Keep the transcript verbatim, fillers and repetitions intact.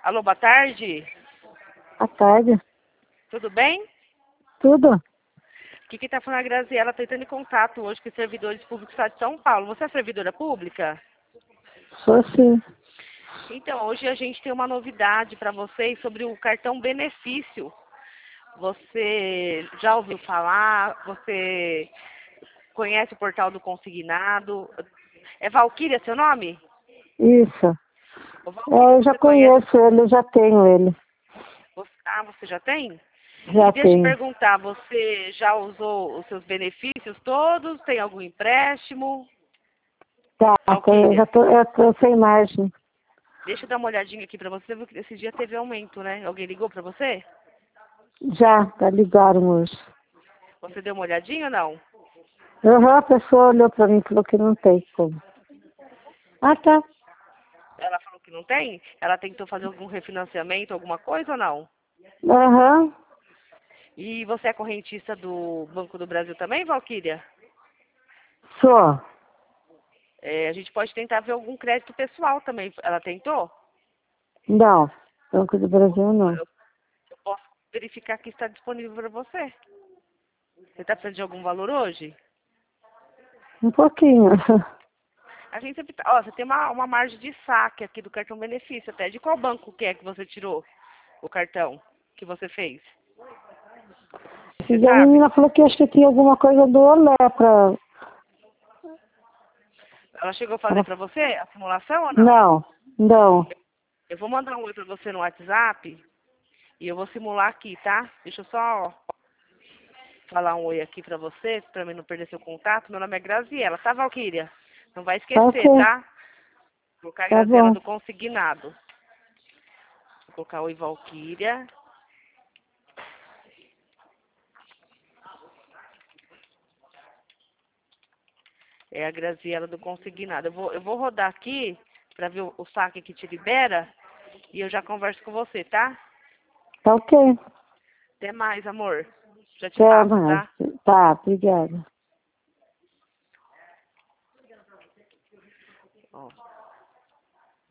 Alô, boa tarde. À tarde. Tudo bem? Tudo? Aqui quem tá falando é a Graziela, tô entrando em contato hoje com os servidores públicos do Estado de São Paulo. Você é servidora pública? Sou sim. Então, hoje a gente tem uma novidade para vocês sobre o cartão benefício. Você já ouviu falar? Você conhece o portal do Consignado? É Valquíria seu nome? Isso. Ô, É, Valquíria, eu já você conhece? conheço ele, eu já tenho ele. Você- Ah, você já tem? E Já deixa eu te tenho. perguntar, você já usou os seus benefícios todos? Tem algum empréstimo? Tá, tô- eu já Valquíria, tô, eu tô sem margem. deixa eu dar uma olhadinha aqui pra você, viu que esse dia teve aumento, né? Alguém ligou pra você? Já, tá ligaram hoje. Você deu uma olhadinha ou não? Uhum, a pessoa olhou pra mim e falou que não tem como. Ah, tá. Ela falou que não tem? Ela tentou fazer algum refinanciamento, alguma coisa ou não? Aham, E você é correntista do Banco do Brasil também, Valquíria? sou. É, a gente pode tentar ver algum crédito pessoal também. Ela tentou? Não, Banco do Brasil não. Eu, eu posso verificar que está disponível para você. Você está precisando de algum valor hoje? Um pouquinho. A gente sempre tá, ó, você tem uma, uma margem de saque aqui do cartão benefício até. De qual banco que é que você tirou o cartão que você fez? Você E a sabe? menina falou que acho que tinha alguma coisa do Olé pra... Ela chegou a fazer Ela... para você a simulação ou não? Não, não. Eu vou mandar um oi para você no WhatsApp e eu vou simular aqui, tá? Deixa eu só falar um oi aqui para você, para mim não perder seu contato. Meu nome é Graziela, tá, Valquíria? Não vai Tá esquecer, ok, tá? Vou colocar a tá Graziela bom. do Consignado. Vou colocar oi, Valquíria. É a Graziela do Consignado. Eu vou, eu vou rodar aqui para ver o, o saque que te libera e eu já converso com você, tá? Tá ok. Até mais, amor. Já te Até passo, mais. tá? Tá, obrigada.